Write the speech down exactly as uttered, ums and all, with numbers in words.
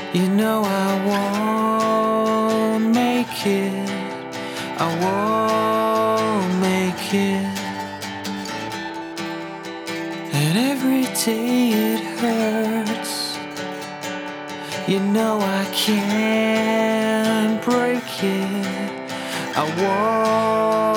You know I won't make it, I won't make it. And every day it hurts. You know I can't break it, I won't